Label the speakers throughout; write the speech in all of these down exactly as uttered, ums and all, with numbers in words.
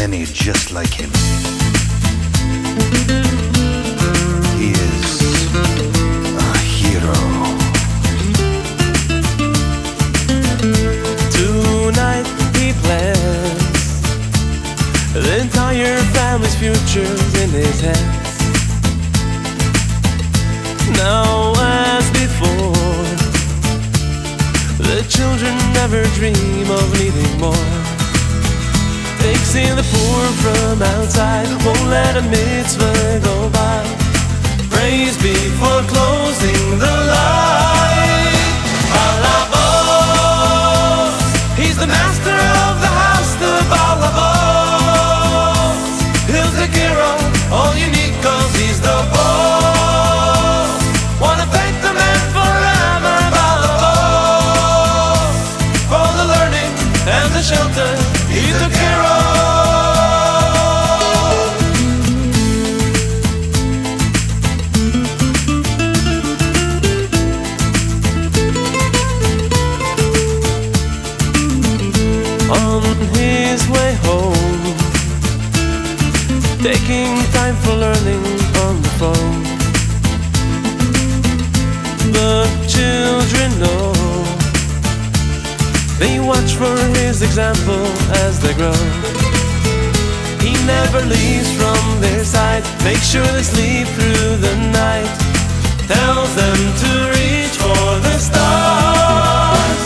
Speaker 1: many just like him. He is a hero.
Speaker 2: Tonight he plans the entire family's futures in his hands. Now as before, the children never dream of needing more. Takes in the poor from outside, won't let a mitzvah go by. Praise before closing the light. Balabos, he's the master of the house, the Balabos. He'll take care of all you need, cause he's the boss. Wanna thank the man forever, Balabos, for the learning and the shelter he took care of. On his way home, taking time for learning on the phone. The children know, they watch for his example as they grow. He never leaves from their side, makes sure they sleep through the night. Tells them to reach for the stars.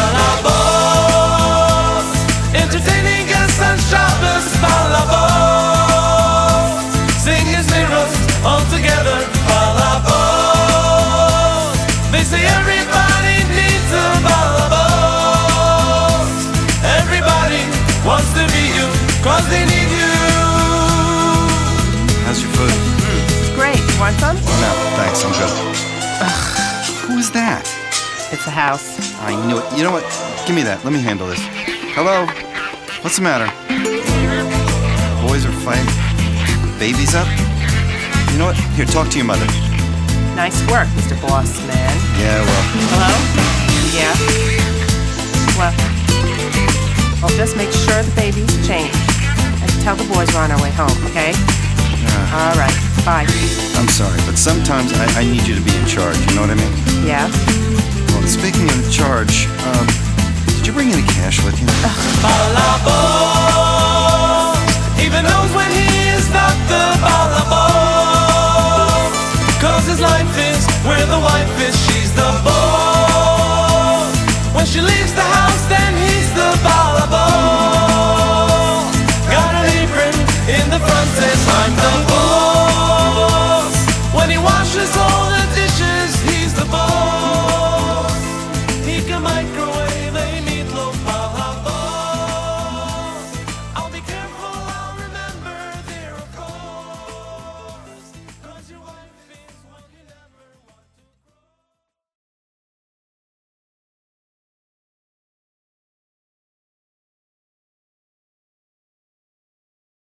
Speaker 2: Balabos, entertaining guests and shoppers. Balabos, sing his mirrors all together. Balabos, they say everybody needs a Balabos. Everybody wants to be you, cause they need you.
Speaker 1: How's your food?
Speaker 3: Mm, it's great. You want some?
Speaker 1: No, thanks, I'm good. Ugh, who is that?
Speaker 3: It's the house.
Speaker 1: I knew it. You know what? Give me that. Let me handle this. Hello? What's the matter? Boys are fighting. Baby's up? You know what? Here, talk to your mother.
Speaker 3: Nice work, Mister Boss Man.
Speaker 1: Yeah, well.
Speaker 3: Hello? Yeah? Well, I'll just make sure the baby's changed. And tell the boys we're on our way home, okay?
Speaker 1: Uh,
Speaker 3: All right. Bye.
Speaker 1: I'm sorry, but sometimes I, I need you to be in charge. You know what I mean?
Speaker 3: Yeah?
Speaker 1: Well, speaking of charge, um, did you bring any cash with you?
Speaker 2: Balabos.